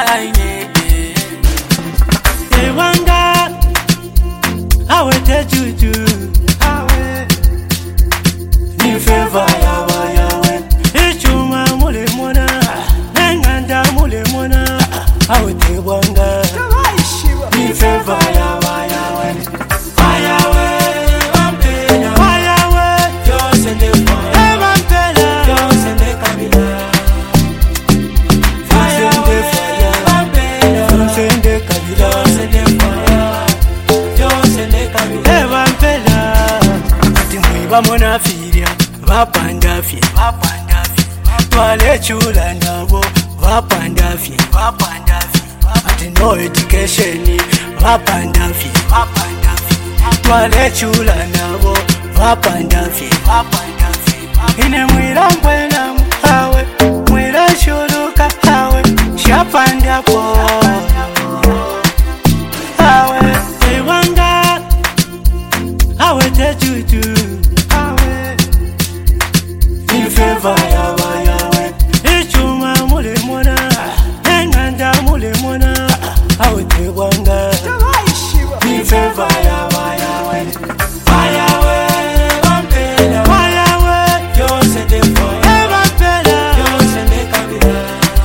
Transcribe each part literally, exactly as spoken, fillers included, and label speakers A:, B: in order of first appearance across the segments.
A: ine
B: Ewanga awe tejuju awe ni favor yawa yawe ichuma mule mona nenganda mule mona awe tewanga ni favor yawa yawe ayawe wampela ayawe yo sende kwa wampela yo sende kabila ayawe wampela yo sende kabila yo sende kwa yo sende kabila wampela ati mwiba mona filia vapandafye vapandafye twale chula nabo vapandafye vapandafye ati no education vapandafye vapandafye twale chula nabo vapandafye vapandafye ine mwira mbwena hawe mwira shuruka hawe shapandapo hawe ewanga hawe tejuju hawe ni favor yawa yawe ichuma mule mona nenganda mule mona hawe tewanga ni favor yawa yawe ayawe wampela ayawe yo sende kwa wampela yo sende kabila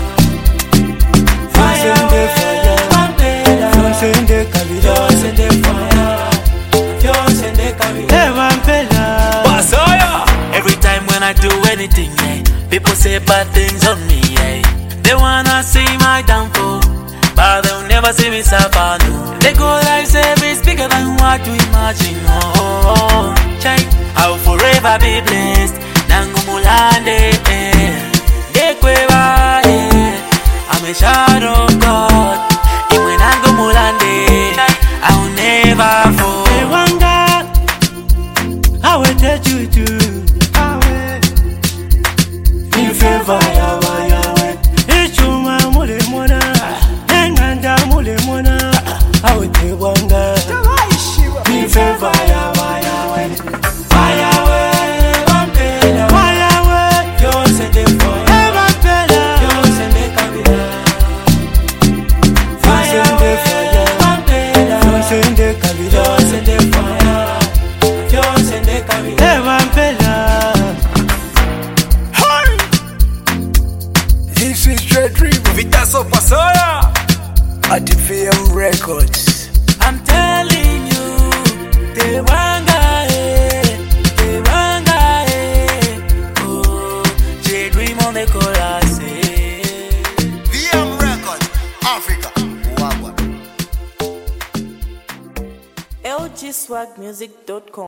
B: sende kwa wampela yo sende kabila yo sende kwa yo sende kabila wampela
A: Basoya. Every time when I do anything, yeah, people say bad things on me, yeah. They wanna see my downfall, but they'll never see me suffer, no. They go like say it's bigger than what you imagine, oh, oh, oh. Chai, I'll forever be blessed. Nangumulande, eh. Dekweva, eh. I'm a child of God. Even Nangumulande, I'll never fall.
B: ewanga awe tejuju awe ni favor yawa yawe ichuma mule mona nenganda mule mona awe tewanga ni favor yawa yawe ayawe wampela ayawe yo sende kwa wampela yo sende kabila sende kwa wampela yo sende kabila yo sende kwa yo sende kabila wampela.
C: This is Dread River
A: Vitaso Basoya.
C: at the V M Records.
A: I'm telling you, they wanga eh, they wanga eh. Oh, J Dream on the chorus eh.
C: V M Records, Africa. Wagwan.
D: L G swag music dot com